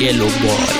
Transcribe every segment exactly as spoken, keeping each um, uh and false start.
یلو بای.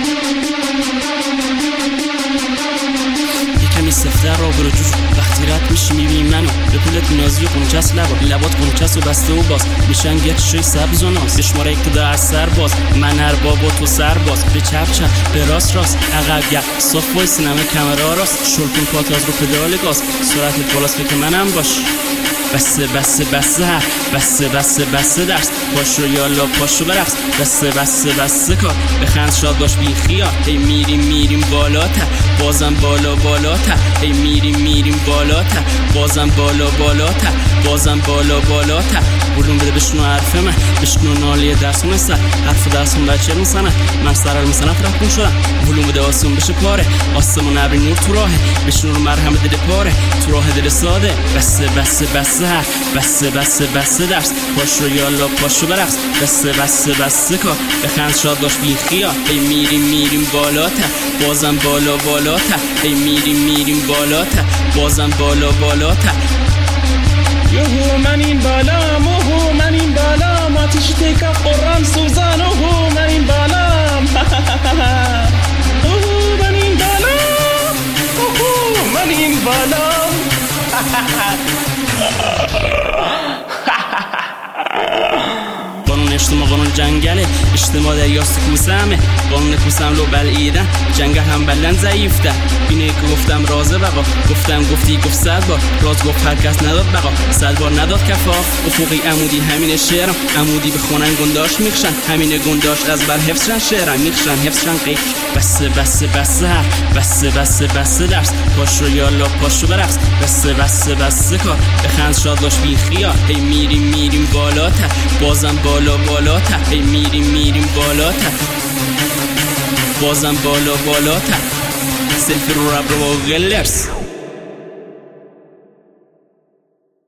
یکمی سفتر را برو جوش وقتی رد میشی میبینی منو به پولت نازی و قنچس لبا لبات قنچس و بسته و باز میشن گرد شوی سبز و ناز بشماره اقتدا از سر باز من هر باب و تو سر باز به چپ چپ به راست راست عقب گرد صاف وای سینمه کمرها راست شلکون پات از رو پدال گاز سرعتت بالاست فکر منم باش. بسه بسه بسه هر بسه بسه بسه درس پاشو یالا پاشو برقص بسه بسه بسه کار بخند شاد باش بی خیال ای میریم میریم بالاتر بازم بالا بالاتر ای میریم میریم بالاتر بازم بالا بالاتر بازم بالا بالاتر بولون بده بشنو حرف من بشنو نالی درسون سر حرف درسون بچه میسنه من سرال میسنه ترکون شدم بولون بده آسون بشه پاره آسمون ابری نور تو راهه بشنو رو مرهم دل پاره تو راه دل ساده بسه بسه بسه هر بسه بسه بسه درس پاشو یالا پاشو برقص بسه بسه بسه کار بخند شاد باش بی خیال ای میریم میریم بالاتر بازم بالا بالاتر ای میریم میریم بالاتر بازم بالا بالاتر. یوهو من این بالام اوهو من این بالام آتیش تکف قرم سوزان اوهو من این بالام اوهو من این بالام اوهو من این بالام قانون اجتماع قانون جنگله اجتماع دریاست کوسمه قانون کوسم لو بلعیدن جنگل هم بلند ضعیفته اینه که گفتم رازه بقا گفتم گفتی گفت صد بار راز گفت هر کس نداد بقا صد بار نداد کفا افقی عمودی همین شعرم عمودی بخونن گنداش میخشن همین گنداش از بر حفظشن شعرم میخشن حفظشن قیق بسه بسه بسه هر بسه بسه بسه درس پاشو یالا پاشو برقص بسه بسه بسه کار بخند شاد باش بی خیال ای میریم میریم بالاتر بازم بالا بالاتر ای میریم میریم بالاتر بازم بالا بالاتر سلفی رو رب رو گلرس